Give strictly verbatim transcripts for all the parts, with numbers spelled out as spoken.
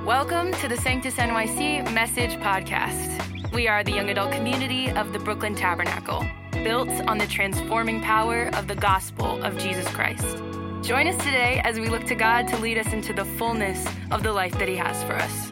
Welcome to the Sanctus N Y C Message Podcast. We are the young adult community of the Brooklyn Tabernacle, built on the transforming power of the gospel of Jesus Christ. Join us today as we look to God to lead us into the fullness of the life that He has for us.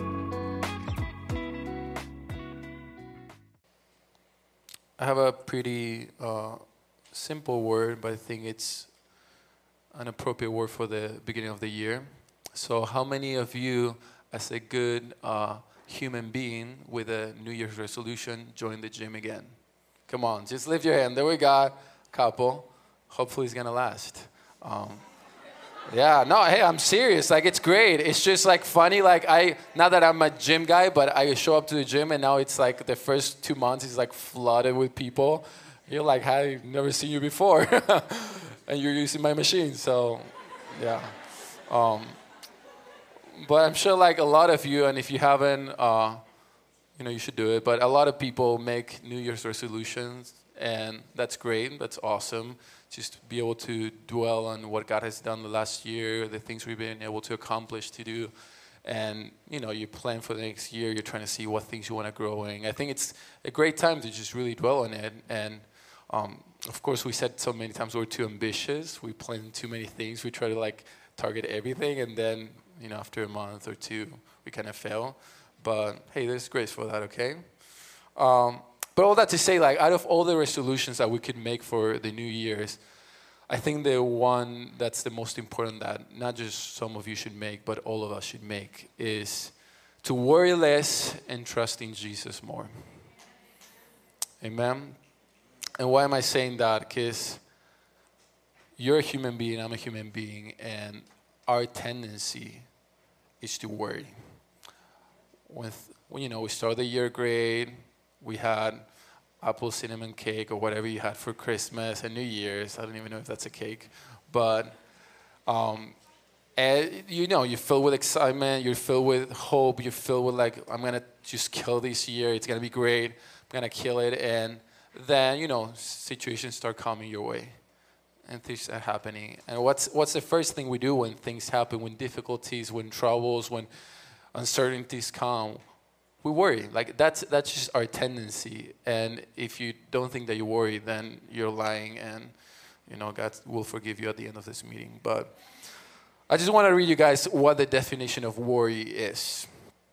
I have a pretty uh, simple word, but I think it's an appropriate word for the beginning of the year. So how many of you, as a good uh, human being with a New Year's resolution, join the gym again? Come on, just lift your hand. There we got a couple. Hopefully it's going to last. Um, yeah, no, hey, I'm serious. Like, it's great. It's just, like, funny. Like, I, not that I'm a gym guy, but I show up to the gym, and now it's, like, the first two months is, like, flooded with people. You're like, I've never seen you before. And you're using my machine, so, yeah. Um, But I'm sure like a lot of you, and if you haven't, uh, you know, you should do it. But a lot of people make New Year's resolutions, and that's great. That's awesome. Just to be able to dwell on what God has done the last year, the things we've been able to accomplish to do. And, you know, you plan for the next year. You're trying to see what things you want to grow in. I think it's a great time to just really dwell on it. And, um, of course, we said so many times we're too ambitious. We plan too many things. We try to, like, target everything, and then you know, after a month or two, we kind of fail. But hey, there's grace for that, okay? Um, but all that to say, like, out of all the resolutions that we could make for the New Year's, I think the one that's the most important that not just some of you should make, but all of us should make is to worry less and trust in Jesus more. Amen? And why am I saying that? Because you're a human being, I'm a human being, and our tendency is to worry. With, when, you know, we started the year great, we had apple cinnamon cake or whatever you had for Christmas and New Year's. I don't even know if that's a cake. But, um, and, you know, you're filled with excitement, you're filled with hope, you're filled with like, I'm going to just kill this year, it's going to be great, I'm going to kill it. And then, you know, situations start coming your way. And things are happening. And what's what's the first thing we do when things happen, when difficulties, when troubles, when uncertainties come? We worry. Like, that's that's just our tendency. And if you don't think that you worry, then you're lying, and you know God will forgive you at the end of this meeting. But I just want to read you guys what the definition of worry is.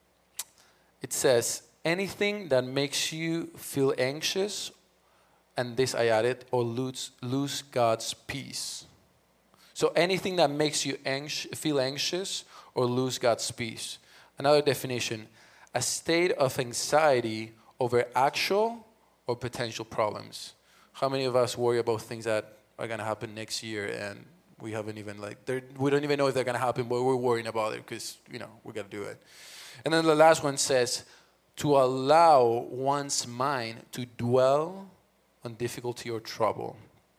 It says, anything that makes you feel anxious, and this I added, or lose, lose God's peace. So anything that makes you anx- feel anxious or lose God's peace. Another definition, a state of anxiety over actual or potential problems. How many of us worry about things that are going to happen next year, and we haven't even, like, we don't even know if they're going to happen, but we're worrying about it because, you know, we got to do it. And then the last one says, to allow one's mind to dwell on difficulty or trouble.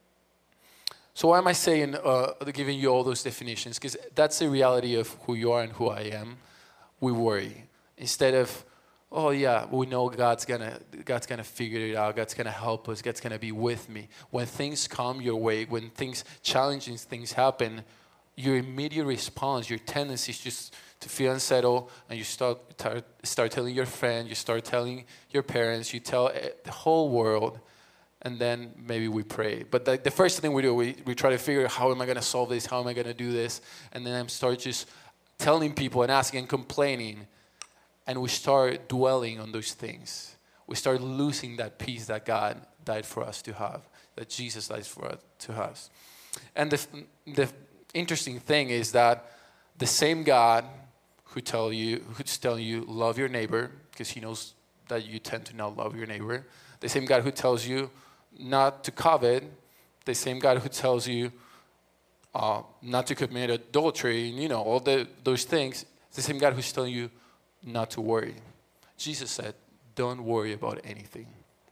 So why am I saying, uh, giving you all those definitions? Because that's the reality of who you are and who I am. We worry. Instead of, oh yeah, we know God's gonna, God's gonna figure it out. God's gonna help us. God's gonna be with me. When things come your way, when things, challenging things happen, your immediate response, your tendency is just to feel unsettled, and you start start telling your friend, you start telling your parents, you tell the whole world. And then maybe we pray. But the, the first thing we do, we, we try to figure out, how am I going to solve this? How am I going to do this? And then I start just telling people and asking and complaining. And we start dwelling on those things. We start losing that peace that God died for us to have, that Jesus died for us to have. And the, the interesting thing is that the same God who tell you, who's telling you, love your neighbor, because He knows that you tend to not love your neighbor. The same God who tells you not to covet, the same God who tells you uh, not to commit adultery, you know, all the, those things, the same God who's telling you not to worry. Jesus said, don't worry about anything.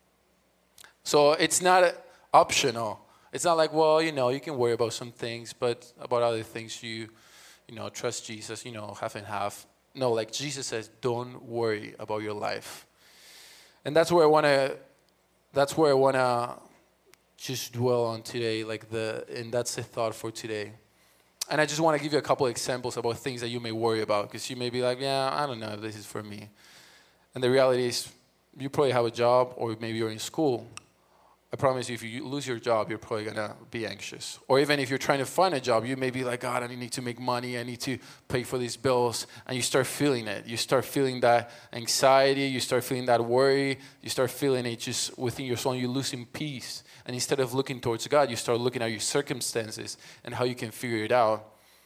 So it's not optional. It's not like, well, you know, you can worry about some things, but about other things you, you know, trust Jesus, you know, half and half. No, like Jesus says, don't worry about your life. And that's where I want to That's where I want to just dwell on today, like the, and that's the thought for today. And I just want to give you a couple of examples about things that you may worry about, because you may be like, yeah, I don't know if this is for me. And the reality is, you probably have a job, or maybe you're in school. I promise you, if you lose your job, you're probably going to be anxious. Or even if you're trying to find a job, you may be like, God, I need to make money. I need to pay for these bills. And you start feeling it. You start feeling that anxiety. You start feeling that worry. You start feeling it just within your soul. You're losing peace. And instead of looking towards God, you start looking at your circumstances and how you can figure it out.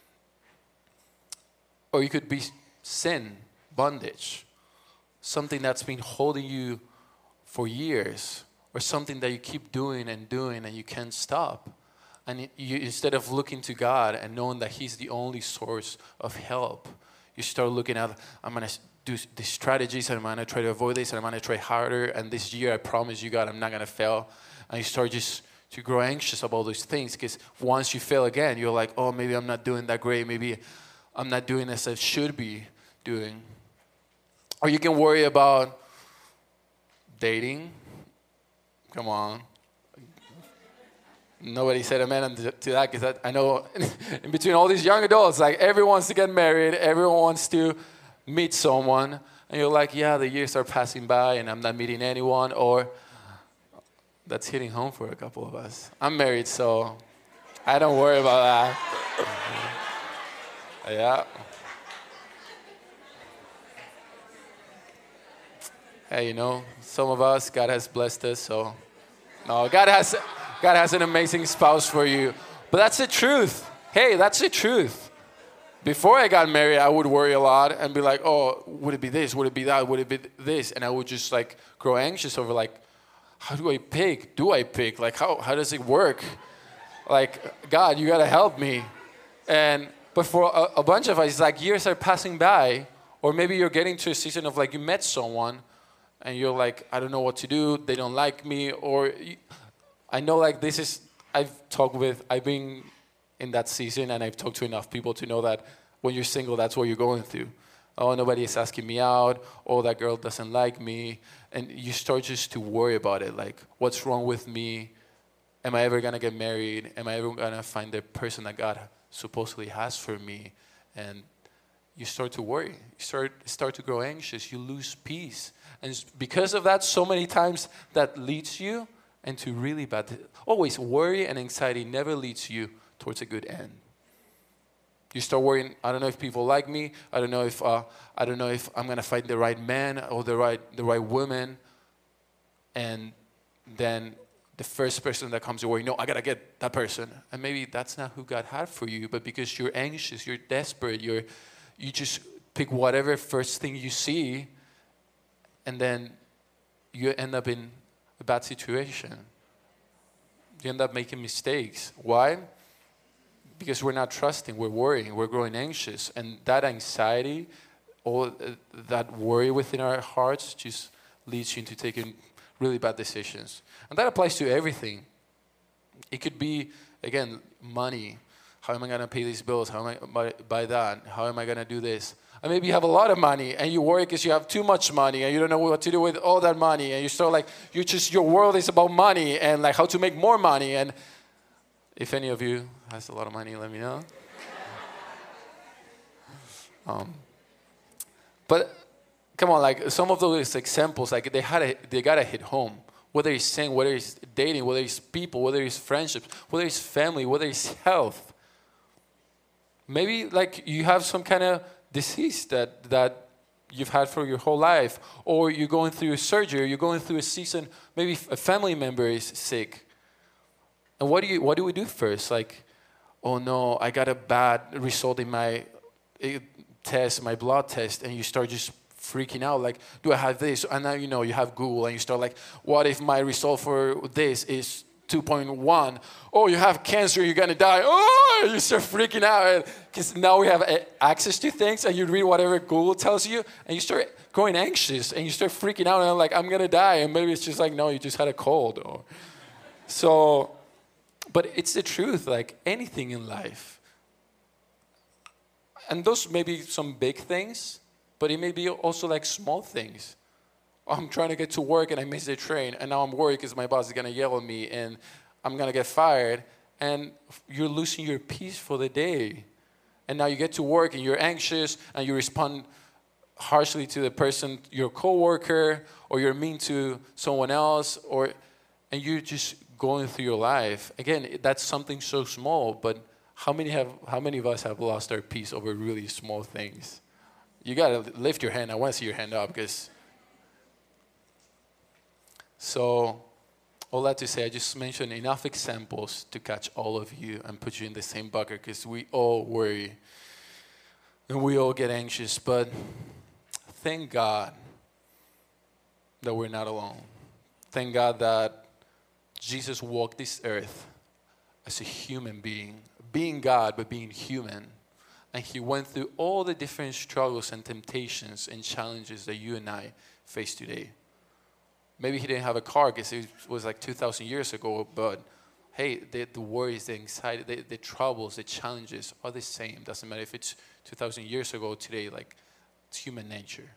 Or you could be sin, bondage, something that's been holding you for years. Or something that you keep doing and doing and you can't stop. And you, instead of looking to God and knowing that He's the only source of help, you start looking at, I'm going to do these strategies and I'm going to try to avoid this and I'm going to try harder. And this year, I promise you, God, I'm not going to fail. And you start just to grow anxious about those things, because once you fail again, you're like, oh, maybe I'm not doing that great. Maybe I'm not doing as I should be doing. Or you can worry about dating. Come on. Nobody said amen to that, because I know in between all these young adults, like everyone wants to get married, everyone wants to meet someone, and you're like, yeah, the years are passing by and I'm not meeting anyone. Or that's hitting home for a couple of us. I'm married, so I don't worry about that. Yeah. Hey, you know, some of us, God has blessed us, so no, God has God has an amazing spouse for you. But that's the truth. Hey, that's the truth. Before I got married, I would worry a lot and be like, oh, would it be this? Would it be that? Would it be this? And I would just like grow anxious over like, how do I pick? Do I pick? Like, how, how does it work? Like, God, you got to help me. And but for a, a bunch of us, it's like years are passing by, or maybe you're getting to a season of like you met someone and you're like, I don't know what to do. They don't like me. Or you, I know like this is, I've talked with, I've been in that season and I've talked to enough people to know that when you're single, that's what you're going through. Oh, nobody is asking me out. Oh, that girl doesn't like me. And you start just to worry about it. Like, what's wrong with me? Am I ever going to get married? Am I ever going to find the person that God supposedly has for me? And you start to worry. You start, start to grow anxious. You lose peace. And because of that, so many times that leads you into really bad. Always worry and anxiety never leads you towards a good end. You start worrying, I don't know if people like me. I don't know if uh, I don't know if I'm gonna find the right man or the right the right woman. And then the first person that comes your way, no, I gotta get that person. And maybe that's not who God had for you, but because you're anxious, you're desperate, you're you just pick whatever first thing you see, and then you end up in a bad situation. You end up making mistakes. Why? Because we're not trusting, we're worrying, we're growing anxious. And that anxiety, all that worry within our hearts just leads you into taking really bad decisions. And that applies to everything. It could be, again, money. How am I going to pay these bills? How am I buy, buy that? How am I going to do this? And maybe you have a lot of money and you worry because you have too much money and you don't know what to do with all that money. And you start like, you just, your world is about money and like how to make more money. And if any of you has a lot of money, let me know. um, but come on, like some of those examples, like they had, a, they gotta hit home. Whether it's saying, whether it's dating, whether it's people, whether it's friendships, whether it's family, whether it's health. Maybe like you have some kind of disease that that you've had for your whole life, or you're going through a surgery, or you're going through a season. Maybe a family member is sick. And what do you what do we do first? Like, oh no, I got a bad result in my test, my blood test, and you start just freaking out. Like, do I have this? And now you know you have Google, and you start like, what if my result for this is two point one? Oh, you have cancer, you're gonna die. Oh, you start freaking out because now we have access to things, and you read whatever Google tells you, and you start growing anxious, and you start freaking out, and I'm like, I'm gonna die, and maybe it's just like, no, you just had a cold, or so. But it's the truth, like anything in life. And those may be some big things, but it may be also like small things. I'm trying to get to work and I miss the train, and now I'm worried because my boss is going to yell at me and I'm going to get fired. and you're losing your peace for the day. And now you get to work and you're anxious and you respond harshly to the person, your coworker, or you're mean to someone else, or and you're just going through your life. Again, that's something so small, but how many have how many of us have lost our peace over really small things? You gotta lift your hand. I want to see your hand up, because so all that to say, I just mentioned enough examples to catch all of you and put you in the same bucket, because we all worry and we all get anxious. But thank God that we're not alone. Thank God that Jesus walked this earth as a human being, being God but being human. And he went through all the different struggles and temptations and challenges that you and I face today. Maybe he didn't have a car because it was like two thousand years ago, but hey, the, the worries, the anxiety, the, the troubles, the challenges are the same. Doesn't matter if it's two thousand years ago or today, like it's human nature.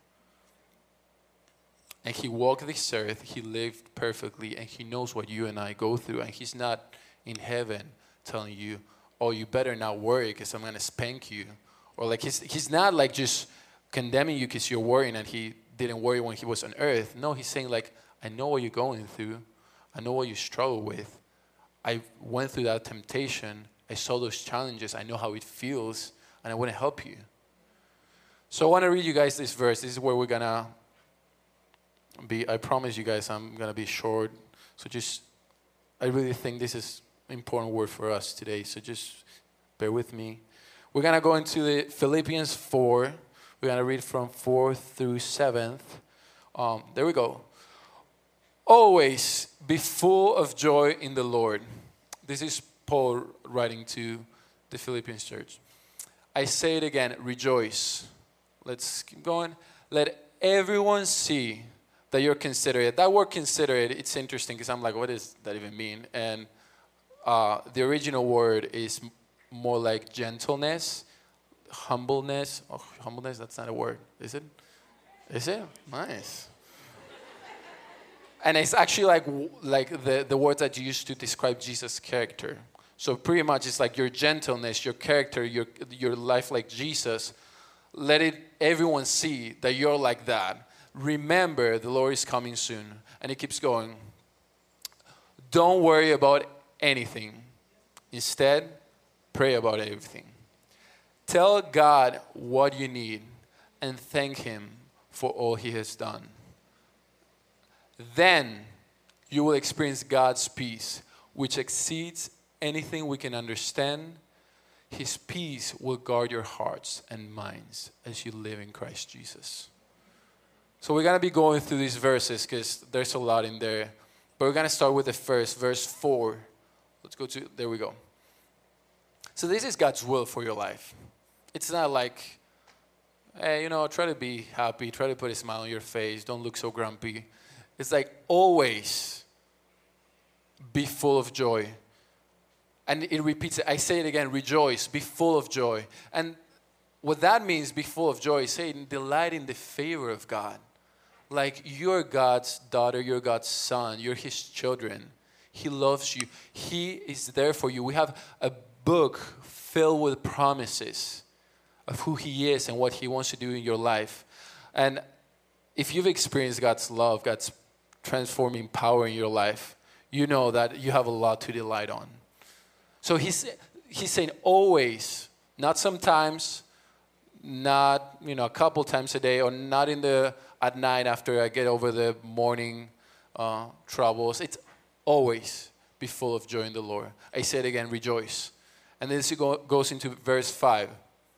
And he walked this earth, he lived perfectly, and he knows what you and I go through. And he's not in heaven telling you, oh, you better not worry because I'm going to spank you. Or like he's, he's not like just condemning you because you're worrying and he didn't worry when he was on earth. No, he's saying like, I know what you're going through. I know what you struggle with. I went through that temptation. I saw those challenges. I know how it feels, and I want to help you. So I want to read you guys this verse. This is where we're going to be. I promise you guys I'm going to be short. So just, I really think this is an important word for us today. So just bear with me. We're going to go into the Philippians four. We're going to read from four through seven. Um, there we go. Always be full of joy in the Lord. This is Paul writing to the Philippians church. I say it again, rejoice. Let's keep going. Let everyone see that you're considerate. That word considerate, it's interesting because I'm like, what does that even mean? And uh, the original word is more like gentleness, humbleness. Oh, humbleness, that's not a word, is it? Is it? Nice. And it's actually like like the, the words that you used to describe Jesus' character. So pretty much it's like your gentleness, your character, your your life like Jesus. Let it everyone see that you're like that. Remember, the Lord is coming soon. And it keeps going. Don't worry about anything. Instead, pray about everything. Tell God what you need and thank Him for all He has done. Then you will experience God's peace, which exceeds anything we can understand. His peace will guard your hearts and minds as you live in Christ Jesus. So we're going to be going through these verses because there's a lot in there. But we're going to start with the first, verse four. Let's go to, there we go. So this is God's will for your life. It's not like, hey, you know, try to be happy, try to put a smile on your face, don't look so grumpy. It's like always be full of joy. And it repeats it. I say it again, rejoice, be full of joy. And what that means, be full of joy, is saying delight in the favor of God. Like you're God's daughter, you're God's son, you're His children. He loves you. He is there for you. We have a book filled with promises of who He is and what He wants to do in your life. And if you've experienced God's love, God's transforming power in your life, you know that you have a lot to delight on. So he's he's saying always, not sometimes, not you know a couple times a day, or not in the at night after I get over the morning uh, troubles. It's always be full of joy in the Lord. I say it again, rejoice. And then this goes into verse five.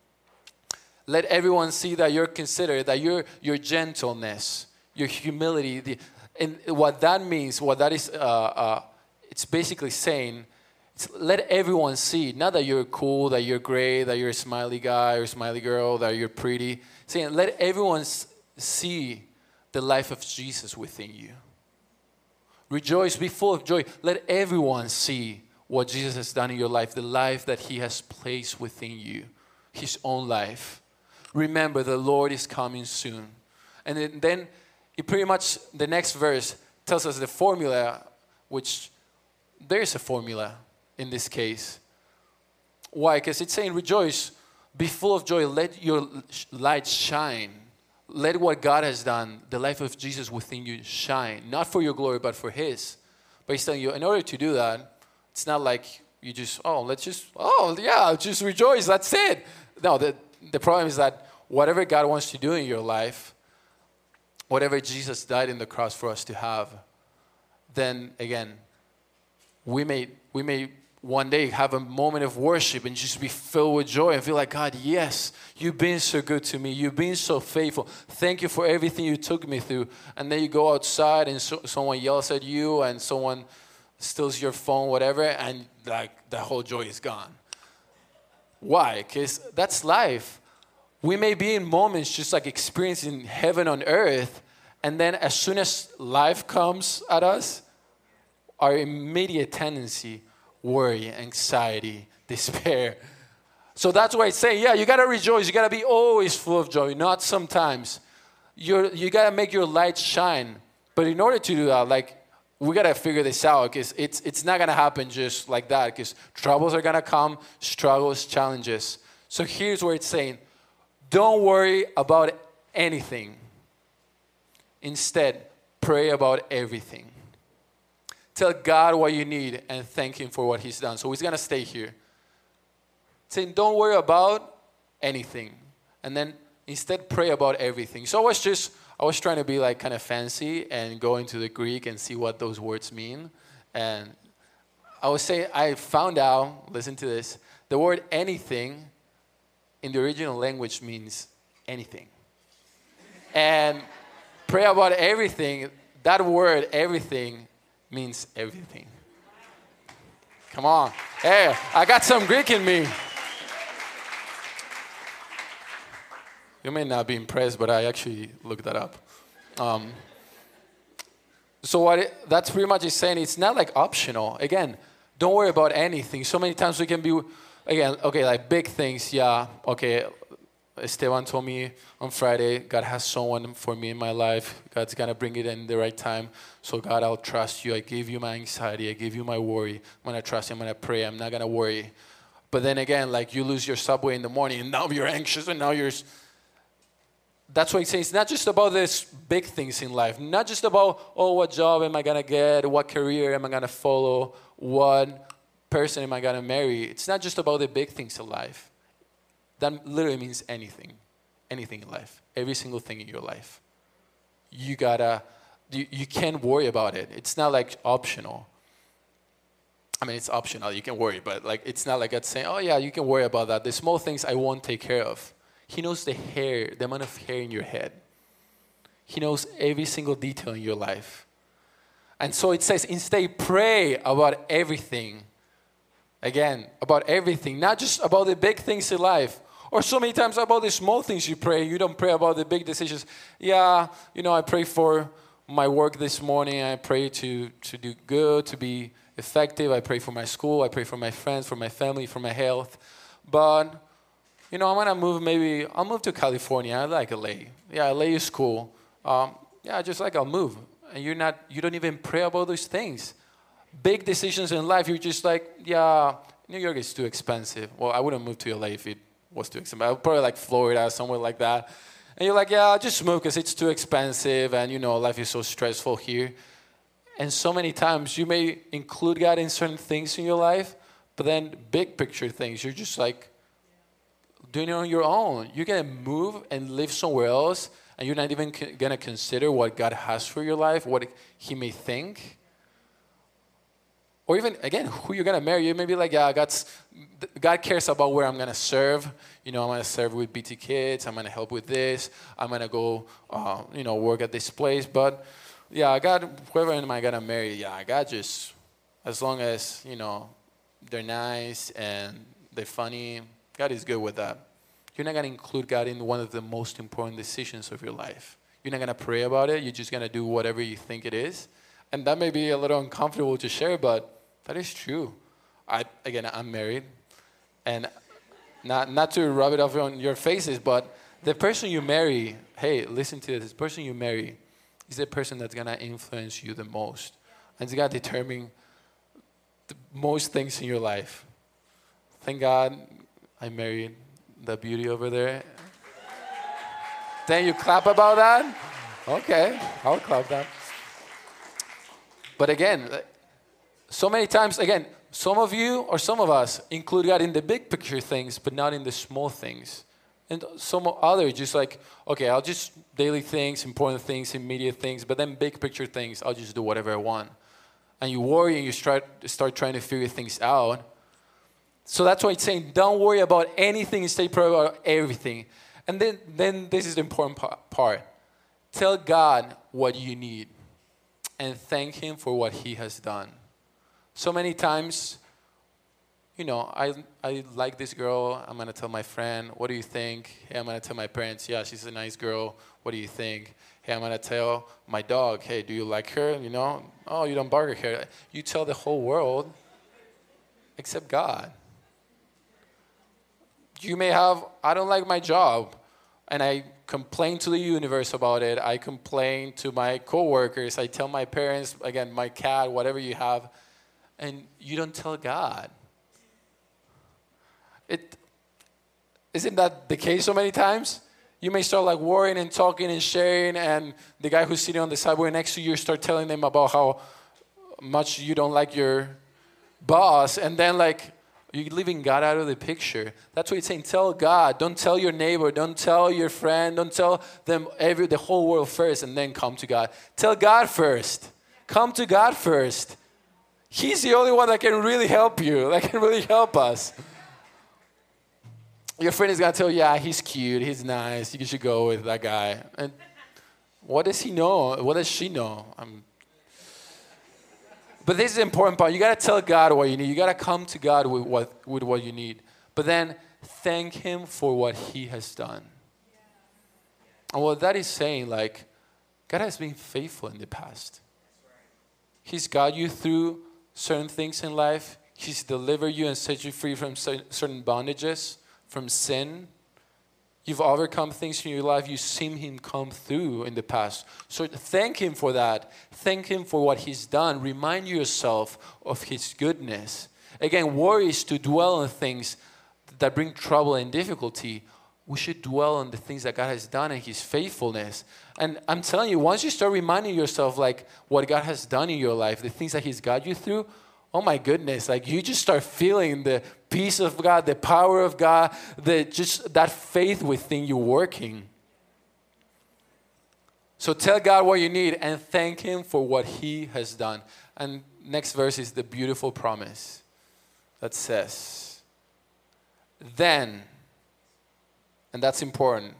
Let everyone see that you're considerate, that your your gentleness, your humility, the, and what that means, what that is, uh, uh, it's basically saying, it's let everyone see, not that you're cool, that you're great, that you're a smiley guy or smiley girl, that you're pretty. Saying, let everyone see the life of Jesus within you. Rejoice, be full of joy. Let everyone see what Jesus has done in your life, the life that He has placed within you, His own life. Remember, the Lord is coming soon. And then it pretty much, the next verse tells us the formula, which there is a formula. in this case. Why? Because it's saying rejoice, be full of joy, let your light shine. Let what God has done, the life of Jesus within you, shine. Not for your glory, but for His. But He's telling you, in order to do that, it's not like you just, oh, let's just, oh, yeah, just rejoice, that's it. No, the, the problem is that whatever God wants to do in your life, whatever Jesus died in the cross for us to have, then again, we may we may one day have a moment of worship and just be filled with joy and feel like, God, yes, you've been so good to me. You've been so faithful. Thank you for everything you took me through. And then you go outside and so, someone yells at you and someone steals your phone, whatever, and like the whole joy is gone. Why? Because that's life. We may be in moments just like experiencing heaven on earth, and then as soon as life comes at us, our immediate tendency, worry, anxiety, despair. So that's why it's saying, yeah, you got to rejoice. You got to be always full of joy, not sometimes. You're, you got to make your light shine. But in order to do that, like, we got to figure this out because it's, it's not going to happen just like that because troubles are going to come, struggles, challenges. So here's where it's saying, don't worry about anything. Instead, pray about everything. Tell God what you need and thank Him for what He's done. So He's going to stay here. Saying, don't worry about anything. And then instead pray about everything. So I was just, I was trying to be like kind of fancy and go into the Greek and see what those words mean. And I was saying, I found out, listen to this, the word anything in the original language means anything. And pray about everything, that word, everything, means everything. Come on. Hey, I got some Greek in me. You may not be impressed, but I actually looked that up. Um, so what it, that's pretty much is saying, it's not like optional. Again, don't worry about anything. So many times we can be, again, okay, like big things, yeah, okay. Esteban told me on Friday, God has someone for me in my life. God's going to bring it in the right time. So God, I'll trust you. I give you my anxiety. I give you my worry. I'm going to trust you. I'm going to pray. I'm not going to worry. But then again, like you lose your subway in the morning and now you're anxious and now you're... That's why he's saying it's not just about these big things in life. Not just about, oh, what job am I going to get? What career am I going to follow? What person am I going to marry? It's not just about the big things in life. That literally means anything. Anything in life. Every single thing in your life. You gotta, you, you can't worry about it. It's not like optional. I mean, it's optional. You can worry, but like it's not like it's saying, oh yeah, you can worry about that. The small things I won't take care of. He knows the hair, the amount of hair in your head. He knows every single detail in your life. And so it says, instead, pray about everything. Again, about everything. Not just about the big things in life. Or so many times about the small things you pray. You don't pray about the big decisions. Yeah, you know, I pray for my work this morning. I pray to, to do good, to be effective. I pray for my school. I pray for my friends, for my family, for my health. But, you know, I'm going to move maybe, I'll move to California. I like L A. Yeah, L A is cool. Um, yeah, just like I'll move. And you're not, you don't even pray about those things. Big decisions in life, you're just like, yeah, New York is too expensive. Well, I wouldn't move to L A if it was too expensive. I would probably like Florida, somewhere like that. And you're like, yeah, I'll just move because it's too expensive and, you know, life is so stressful here. And so many times you may include God in certain things in your life, but then big picture things, you're just like doing it on your own. You're going to move and live somewhere else, and you're not even c- going to consider what God has for your life, what He may think. Or even, again, who you're going to marry. You may be like, yeah, God's, God cares about where I'm going to serve. You know, I'm going to serve with B T Kids. I'm going to help with this. I'm going to go, uh, you know, work at this place. But, yeah, God, whoever am I going to marry? Yeah, God just, as long as, you know, they're nice and they're funny, God is good with that. You're not going to include God in one of the most important decisions of your life. You're not going to pray about it. You're just going to do whatever you think it is. And that may be a little uncomfortable to share, but that is true. I again, I'm married, and not not to rub it off on your faces, but the person you marry, hey, listen to this. The person you marry is the person that's gonna influence you the most, and it's gonna determine the most things in your life. Thank God I married the beauty over there. Then you clap about that? Okay, I'll clap that. But again, so many times, again, some of you or some of us include God in the big picture things, but not in the small things. And some others just like, okay, I'll just daily things, important things, immediate things, but then big picture things, I'll just do whatever I want. And you worry and you start, start trying to figure things out. So that's why it's saying, don't worry about anything, instead pray about everything. And then, then this is the important part. Tell God what you need and thank Him for what He has done. So many times, you know, I I like this girl. I'm going to tell my friend, what do you think? Hey, I'm going to tell my parents, yeah, she's a nice girl. What do you think? Hey, I'm going to tell my dog, hey, do you like her? You know, oh, you don't bark at her. You tell the whole world except God. You may have, I don't like my job, and I complain to the universe about it. I complain to my coworkers. I tell my parents, again, my cat, whatever you have, and you don't tell God. It, isn't that the case so many times? You may start like worrying and talking and sharing, and the guy who's sitting on the sidewalk next to you start telling them about how much you don't like your boss, and then like, you're leaving God out of the picture. That's what it's saying. Tell God. Don't tell your neighbor. Don't tell your friend. Don't tell them every the whole world first, and then come to God. Tell God first. Come to God first. He's the only one that can really help you. That can really help us. Your friend is gonna tell you, yeah, he's cute. He's nice. You should go with that guy. And what does he know? What does she know? I'm But this is the important part. You got to tell God what you need. You got to come to God with what with what you need. But then thank Him for what He has done. And what that is saying, like, God has been faithful in the past. He's got you through certain things in life. He's delivered you and set you free from certain bondages, from sin. You've overcome things in your life. You've seen Him come through in the past. So thank Him for that. Thank Him for what He's done. Remind yourself of His goodness. Again, worry is to dwell on things that bring trouble and difficulty. We should dwell on the things that God has done and His faithfulness. And I'm telling you, once you start reminding yourself like what God has done in your life, the things that He's got you through, oh my goodness, like you just start feeling the peace of God, the power of God, the just that faith within you working. So tell God what you need and thank Him for what He has done. And next verse is the beautiful promise that says, then, and that's important.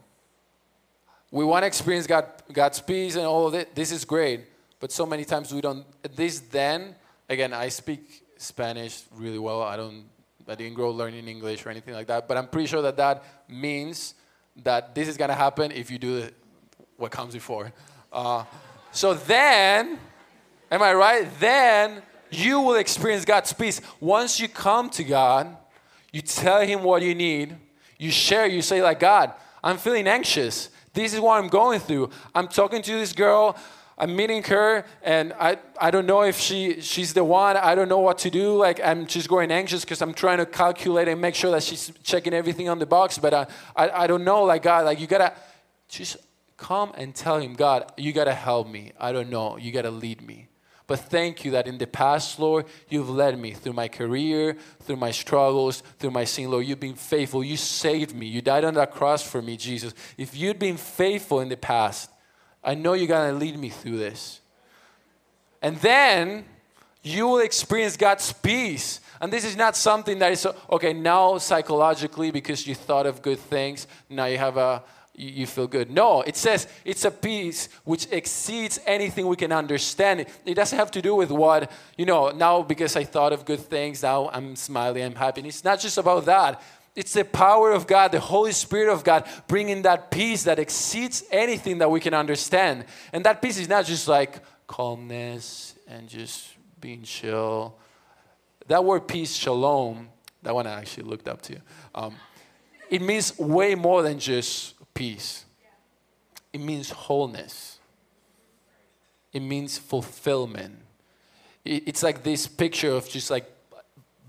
We want to experience God, God's peace and all of it. This is great. But so many times we don't, this then, again, I speak Spanish really well. I don't, I didn't grow learning English or anything like that. But I'm pretty sure that that means that this is going to happen if you do what comes before. Uh, so then, am I right? Then you will experience God's peace. Once you come to God, you tell Him what you need. You share, you say like, God, I'm feeling anxious. This is what I'm going through. I'm talking to this girl. I'm meeting her, and I, I don't know if she she's the one. I don't know what to do. Like, I'm just growing anxious because I'm trying to calculate and make sure that she's checking everything on the box. But I, I, I don't know. Like, God, like you got to just come and tell Him, God, you got to help me. I don't know. You got to lead me. But thank you that in the past, Lord, you've led me through my career, through my struggles, through my sin, Lord. You've been faithful. You saved me. You died on that cross for me, Jesus. If you'd been faithful in the past, I know you're going to lead me through this. And then you will experience God's peace. And this is not something that is, okay, now psychologically because you thought of good things, now you have a, you feel good. No, it says it's a peace which exceeds anything we can understand. It doesn't have to do with what, you know, now because I thought of good things, now I'm smiling, I'm happy. And it's not just about that. It's the power of God, the Holy Spirit of God, bringing that peace that exceeds anything that we can understand. And that peace is not just like calmness and just being chill. That word peace, shalom, that one I actually looked up to. Um, it means way more than just peace. It means wholeness. It means fulfillment. It, it's like this picture of just like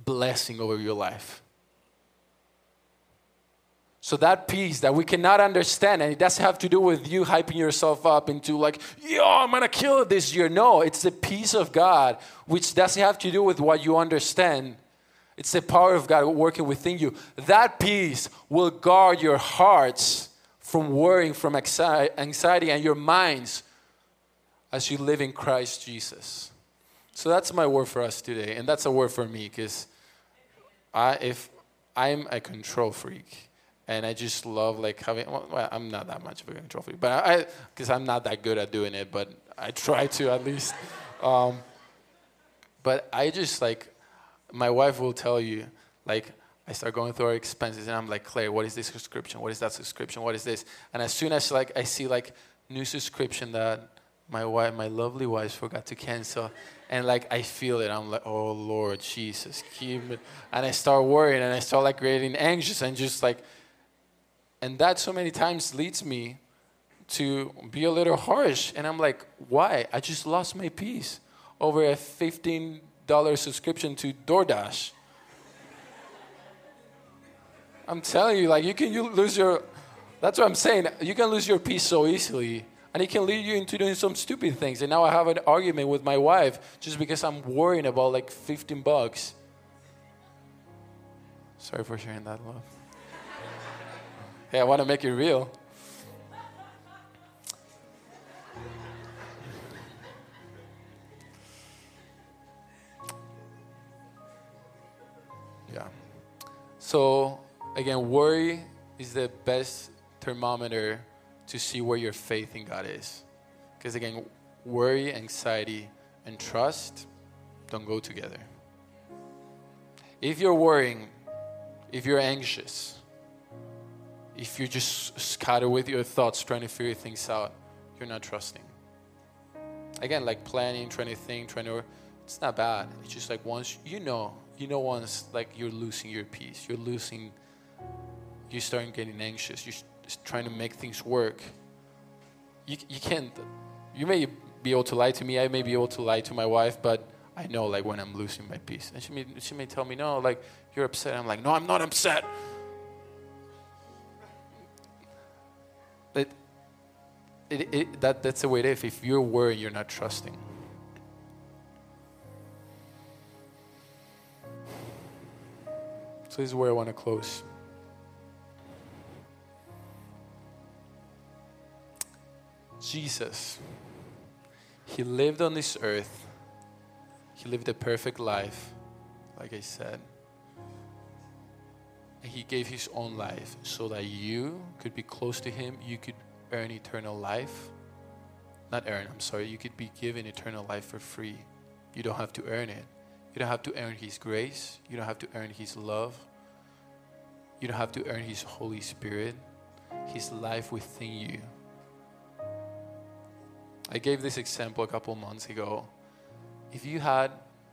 blessing over your life. So that peace that we cannot understand, and it doesn't have to do with you hyping yourself up into like, yo, I'm going to kill it this year. No, it's the peace of God, which doesn't have to do with what you understand. It's the power of God working within you. That peace will guard your hearts from worrying, from anxiety, and your minds as you live in Christ Jesus. So that's my word for us today, and that's a word for me, because I, if I'm a control freak, and I just love like having, well, I'm not that much of a control freak, but I, because I'm not that good at doing it, but I try to at least. Um, but I just like, my wife will tell you, like, I start going through our expenses, and I'm like, Claire, what is this subscription? What is that subscription? What is this? And as soon as like I see like new subscription that my wife, my lovely wife forgot to cancel, and like I feel it, I'm like, oh Lord Jesus, keep it. And I start worrying, and I start like getting anxious, and just like, and that so many times leads me to be a little harsh. And I'm like, why? I just lost my peace over a fifteen dollars subscription to DoorDash. I'm telling you, like, you can you lose your, that's what I'm saying. You can lose your peace so easily. And it can lead you into doing some stupid things. And now I have an argument with my wife just because I'm worrying about like fifteen bucks. Sorry for sharing that, love. Hey, I want to make it real. Yeah. So, again, worry is the best thermometer to see where your faith in God is. Because, again, worry, anxiety, and trust don't go together. If you're worrying, if you're anxious, if you're just scattered with your thoughts trying to figure things out, you're not trusting. Again, like planning, trying to think, trying to, it's not bad. It's just like once, you know, you know once like you're losing your peace, you're losing, you start getting anxious, you're trying to make things work. You, you can't, you may be able to lie to me, I may be able to lie to my wife, but I know like when I'm losing my peace. And she may, she may tell me, no, like you're upset. I'm like, no, I'm not upset. It, it, it, that, that's the way it is. If you're worried, you're not trusting. So this is where I want to close. Jesus, he lived on this earth. He lived a perfect life, like I said. And he gave his own life so that you could be close to him. You could earn eternal life. Not earn, I'm sorry. You could be given eternal life for free. You don't have to earn it. You don't have to earn his grace. You don't have to earn his love. You don't have to earn his Holy Spirit, his life within you. I gave this example a couple months ago. If you had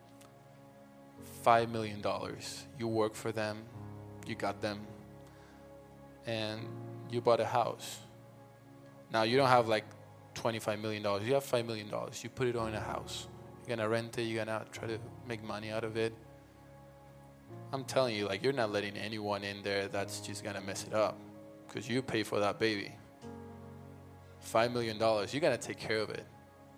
five million dollars, you work for them, you got them, and you bought a house. Now, you don't have like twenty-five million dollars. You have five million dollars. You put it on a house. You're going to rent it. You're going to try to make money out of it. I'm telling you, like, you're not letting anyone in there that's just going to mess it up because you pay for that baby. five million dollars. You're going to take care of it.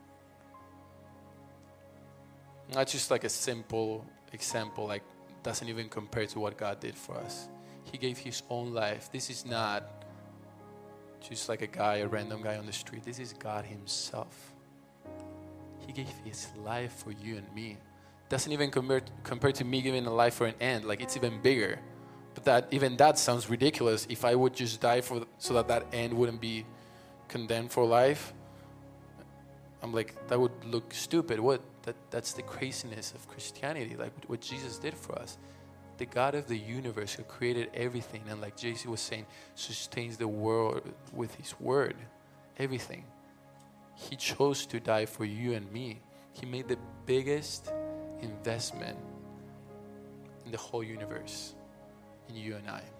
Not just like a simple example, like, doesn't even compare to what God did for us. He gave his own life. This is not just like a guy, a random guy on the street. This is God himself. He gave his life for you and me. Doesn't even compare, compare to me giving a life for an end. Like, it's even bigger. But that even that sounds ridiculous. If I would just die for so that that end wouldn't be condemned for life, I'm like, that would look stupid. What? That that's the craziness of Christianity, like what Jesus did for us. The God of the universe who created everything, and like J C was saying, sustains the world with his word, everything. He chose to die for you and me. He made the biggest investment in the whole universe, in you and I.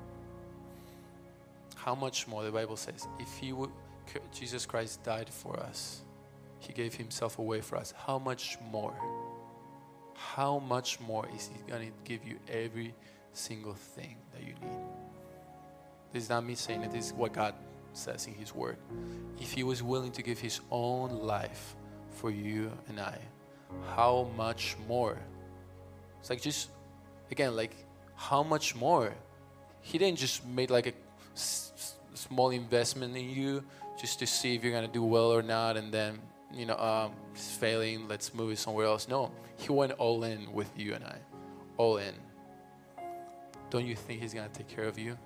How much more, the Bible says, if he would, Jesus Christ died for us, he gave himself away for us. How much more? how much more is he going to give you every single thing that you need? This is not me saying it. This is what God says in his word. If he was willing to give his own life for you and I, how much more? It's like just, again, like how much more? He didn't just make like a s- s- small investment in you just to see if you're going to do well or not, and then, you know, um, it's failing, let's move it somewhere else. No, he went all in with you and I. All in. Don't you think he's going to take care of you?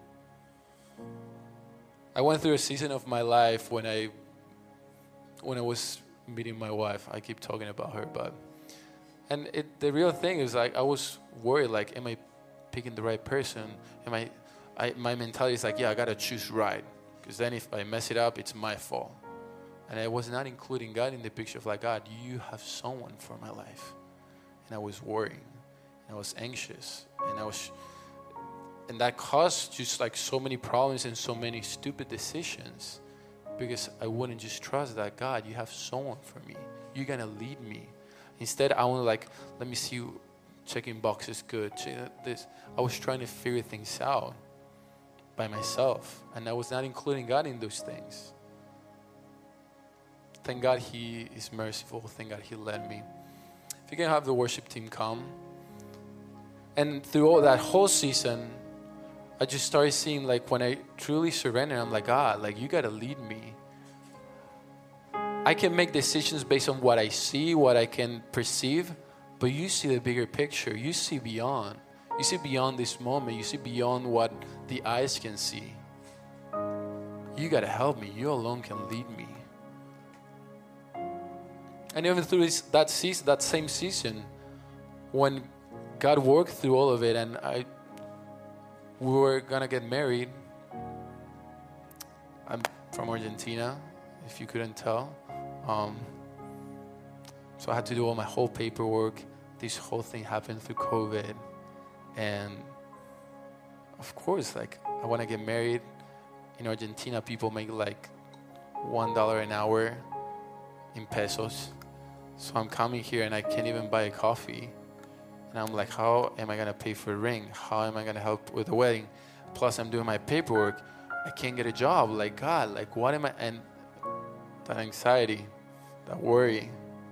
I went through a season of my life when I when I was meeting my wife. I keep talking about her, but and it, the real thing is like I was worried, like, am I picking the right person? Am I, I my mentality is like, yeah, I gotta choose right, because then if I mess it up, it's my fault. And I was not including God in the picture of like, God, you have someone for my life. And I was worrying, and I was anxious, and I was. And that caused just like so many problems and so many stupid decisions, because I wouldn't just trust that, God, you have someone for me. You're going to lead me. Instead, I want to like, let me see, checking boxes good. Check this. I was trying to figure things out by myself, and I was not including God in those things. Thank God he is merciful. Thank God he led me. If you can have the worship team come. And through all that whole season, I just started seeing, like, when I truly surrender, I'm like, God, like, you got to lead me. I can make decisions based on what I see, what I can perceive, but you see the bigger picture. You see beyond. You see beyond this moment. You see beyond what the eyes can see. You got to help me. You alone can lead me. And even through this, that season, that same season, when God worked through all of it, and I we were gonna get married. I'm from Argentina, if you couldn't tell. Um, so I had to do all my whole paperwork. This whole thing happened through COVID. And of course, like, I want to get married. In Argentina, people make like one dollar an hour in pesos. So I'm coming here and I can't even buy a coffee. And I'm like, how am I going to pay for a ring? How am I going to help with the wedding? Plus, I'm doing my paperwork. I can't get a job. Like, God, like, what am I? And that anxiety, that worry.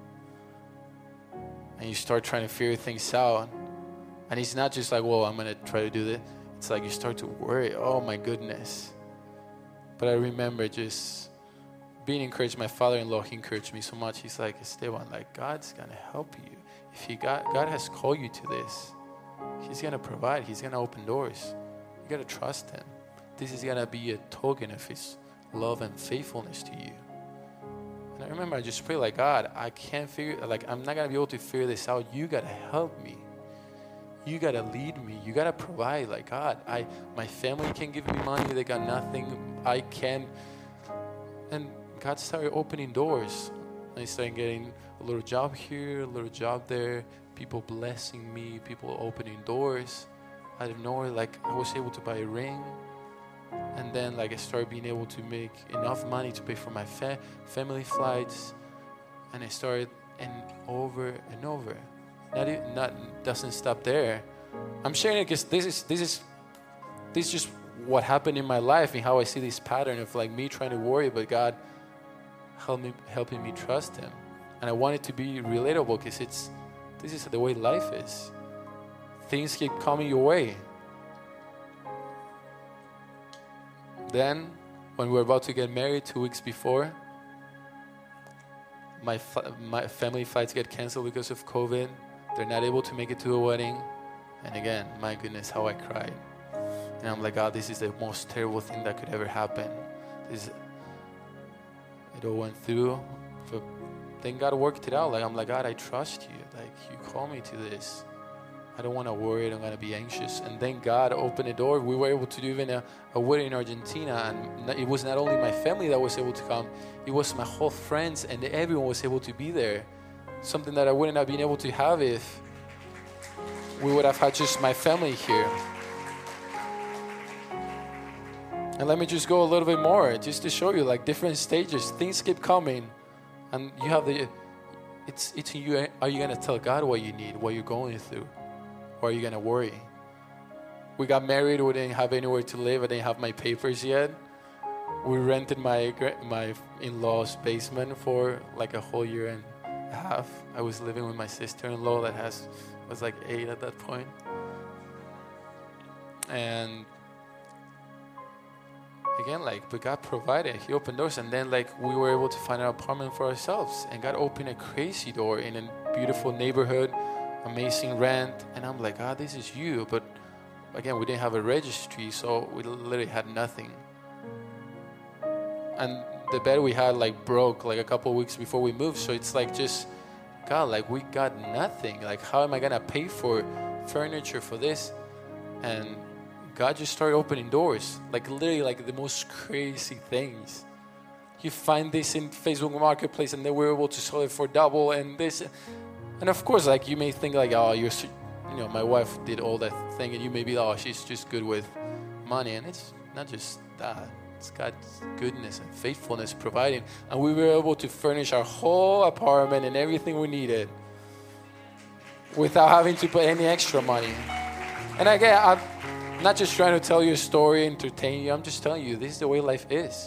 And you start trying to figure things out. And it's not just like, well, I'm going to try to do this. It's like you start to worry. Oh, my goodness. But I remember just being encouraged. My father-in-law, he encouraged me so much. He's like, Esteban, like, God's going to help you. If he got, God has called you to this, he's going to provide. He's going to open doors. You got to trust him. This is going to be a token of his love and faithfulness to you. And I remember I just prayed like, God, I can't figure, like, I'm not going to be able to figure this out. You got to help me. You got to lead me. You got to provide. Like, God, I, my family can give me money. They got nothing. I can. And God started opening doors. I started getting a little job here, a little job there, people blessing me, people opening doors. Out of nowhere, like, I was able to buy a ring. And then, like, I started being able to make enough money to pay for my fa- family flights. And I started, and over and over. Not, even, not doesn't stop there. I'm sharing it because this is this is this is just what happened in my life and how I see this pattern of, like, me trying to worry, but God help me, helping me trust him. And I want it to be relatable because it's this is the way life is. Things keep coming your way. Then, when we were about to get married two weeks before, my my family flights get canceled because of COVID. They're not able to make it to a wedding. And again, my goodness, how I cried. And I'm like, God, this is the most terrible thing that could ever happen. This, it all went through. But then God worked it out. Like, I'm like, God, I trust you. Like, you call me to this. I don't want to worry. I don't want to be anxious. And then God opened a door. We were able to do even a, a wedding in Argentina. And it was not only my family that was able to come. It was my whole friends, and everyone was able to be there. Something that I wouldn't have been able to have if we would have had just my family here. And let me just go a little bit more, just to show you, like, different stages. Things keep coming. And you have the it's it's in you. Are you gonna tell God what you need, what you're going through, or are you gonna worry? We got married. We didn't have anywhere to live. I didn't have my papers yet. We rented my my in-laws' basement for like a whole year and a half. I was living with my sister-in-law that has was like eight at that point, and again, like, but God provided. He opened doors, and then like we were able to find an apartment for ourselves, and God opened a crazy door in a beautiful neighborhood, amazing rent, and I'm like, God, this is you. But again, we didn't have a registry, so we literally had nothing. And the bed we had like broke like a couple of weeks before we moved, so it's like, just God, like, we got nothing. Like, how am I gonna pay for furniture for this? And God just started opening doors, like literally like the most crazy things. You find this in Facebook Marketplace, and then we're able to sell it for double, and this, and of course, like, you may think like, oh, you're, you know, my wife did all that thing, and you may be, oh, she's just good with money, and it's not just that. It's God's goodness and faithfulness providing, and we were able to furnish our whole apartment and everything we needed without having to put any extra money. And again, I'm not just trying to tell you a story, entertain you. I'm just telling you, this is the way life is.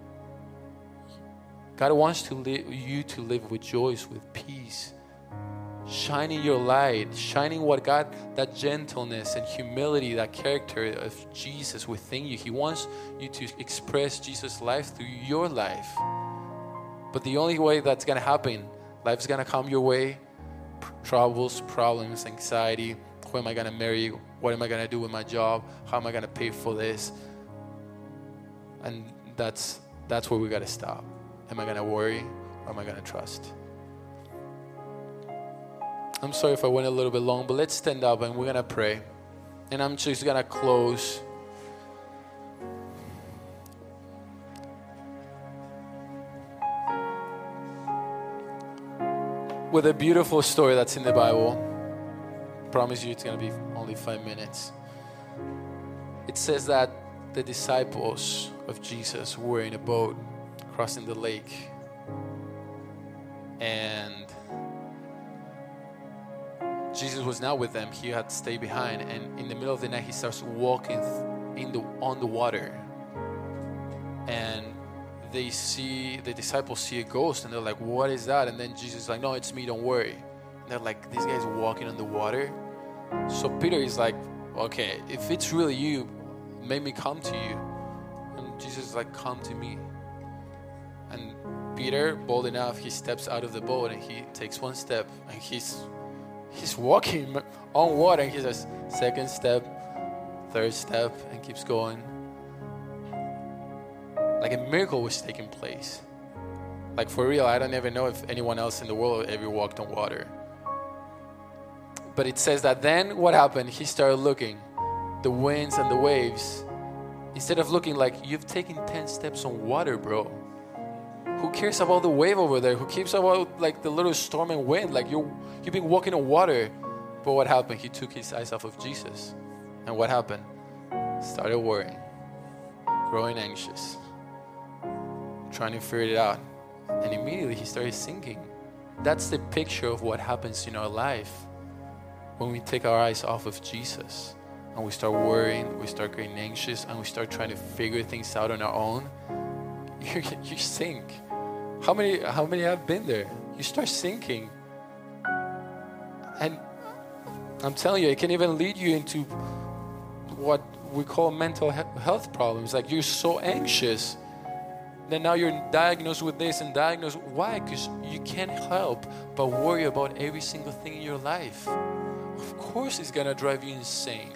God wants to live, you to live with joys, with peace, shining your light, shining what God, that gentleness and humility, that character of Jesus within you. He wants you to express Jesus' life through your life. But the only way that's going to happen, life's going to come your way, troubles, problems, anxiety. Who am I going to marry? What am I going to do with my job? How am I going to pay for this? And that's that's where we got to stop. Am I going to worry, or am I going to trust? I'm sorry if I went a little bit long, but let's stand up and we're going to pray. And I'm just going to close with a beautiful story that's in the Bible. Promise you it's going to be only five minutes. It says that the disciples of Jesus were in a boat crossing the lake, and Jesus was not with them. He had stayed behind, and in the middle of the night he starts walking in the on the water, and they see the disciples see a ghost, and they're like, what is that? And then Jesus is like, no, it's me, don't worry. And they're like, this guy's walking on the water. So Peter is like, okay, if it's really you, make me come to you. And Jesus is like, come to me. And Peter, bold enough, he steps out of the boat, and he takes one step, and he's he's walking on water, and he says, second step, third step, and keeps going. Like a miracle was taking place. Like, for real, I don't even know if anyone else in the world ever walked on water. But it says that then what happened? He started looking, the winds and the waves. Instead of looking, like, you've taken ten steps on water, bro. Who cares about the wave over there? Who cares about like the little storm and wind? Like, you you've been walking on water. But what happened? He took his eyes off of Jesus. And what happened? Started worrying, growing anxious, trying to figure it out. And immediately he started sinking. That's the picture of what happens in our life when we take our eyes off of Jesus and we start worrying, we start getting anxious, and we start trying to figure things out on our own. You, you sink. How many, how many have been there? You start sinking. And I'm telling you, it can even lead you into what we call mental health problems. Like, you're so anxious. Then now you're diagnosed with this and diagnosed. Why? Because you can't help but worry about every single thing in your life. Of course it's going to drive you insane.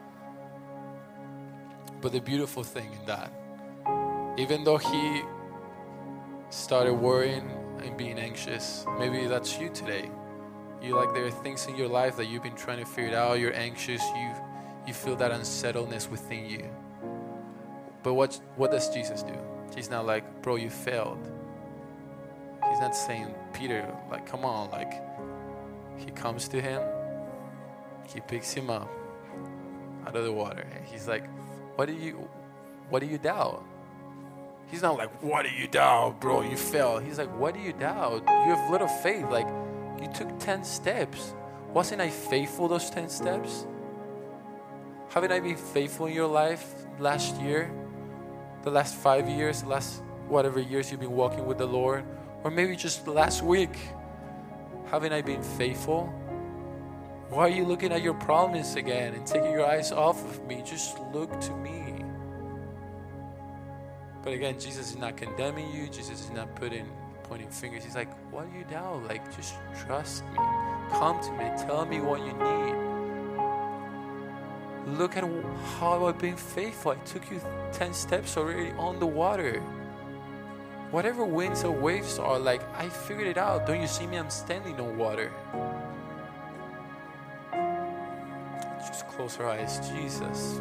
But the beautiful thing in that, even though he started worrying and being anxious, maybe that's you today. You like, there are things in your life that you've been trying to figure it out. You're anxious. You you feel that unsettledness within you. But what what does Jesus do? He's not like, bro, you failed. He's not saying, Peter, like, come on. Like, he comes to him. He picks him up out of the water. And he's like, what do you, what do you doubt? He's not like, what do you doubt, bro? You fell. He's like, what do you doubt? You have little faith. Like, you took ten steps. Wasn't I faithful those ten steps? Haven't I been faithful in your life last year? The last five years, the last whatever years you've been walking with the Lord? Or maybe just the last week. Haven't I been faithful? Why are you looking at your problems again and taking your eyes off of me? Just look to me. But again, Jesus is not condemning you. Jesus is not putting, pointing fingers. He's like, what do you doubt? Like, just trust me. Come to me. Tell me what you need. Look at how I've been faithful. I took you ten steps already on the water. Whatever winds or waves are, like, I figured it out. Don't you see me? I'm standing on water. Just close our eyes. Jesus.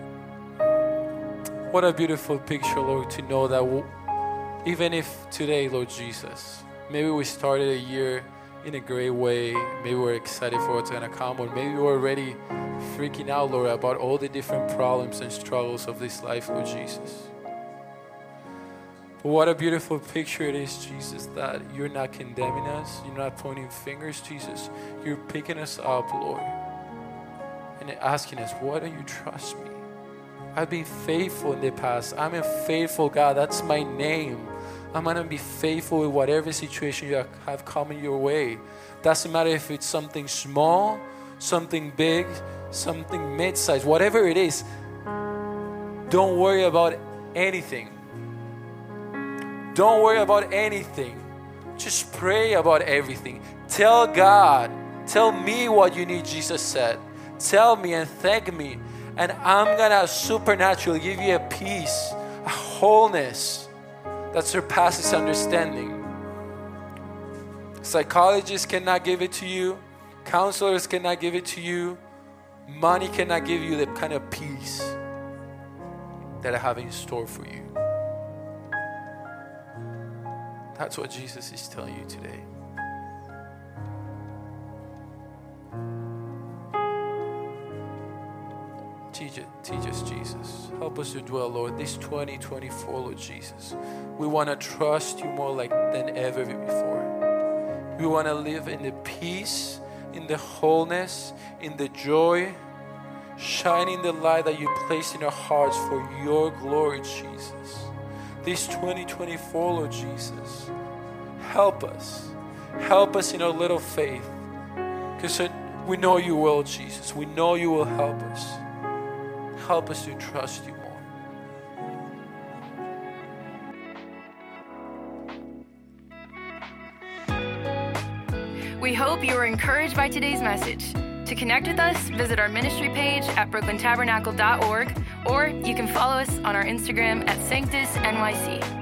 What a beautiful picture, Lord, to know that w- even if today, Lord Jesus, maybe we started a year in a great way, maybe we're excited for what's going to come, or maybe we're already freaking out, Lord, about all the different problems and struggles of this life, Lord Jesus. But what a beautiful picture it is, Jesus, that you're not condemning us, you're not pointing fingers, Jesus. You're picking us up, Lord, and asking us, why don't you trust me? I've been faithful in the past. I'm a faithful God. That's my name. I'm going to be faithful with whatever situation you have coming your way. Doesn't matter if it's something small, something big, something mid-sized, whatever it is. Don't worry about anything. Don't worry about anything. Just pray about everything. Tell God, tell me what you need, Jesus said. Tell me and thank me. And I'm going to supernaturally give you a peace, a wholeness that surpasses understanding. Psychologists cannot give it to you. Counselors cannot give it to you. Money cannot give you the kind of peace that I have in store for you. That's what Jesus is telling you today. Teach, it, teach us, Jesus. Help us to dwell, Lord, this twenty twenty-four, Lord Jesus. We want to trust you more like than ever before. We want to live in the peace, in the wholeness, in the joy, shining the light that you placed in our hearts for your glory, Jesus. This twenty twenty-four, Lord Jesus, help us. Help us in our little faith. Because we know you will, Jesus. We know you will help us. Help us to trust you more. We hope you were encouraged by today's message. To connect with us, visit our ministry page at brooklyn tabernacle dot org, or you can follow us on our Instagram at Sanctus N Y C.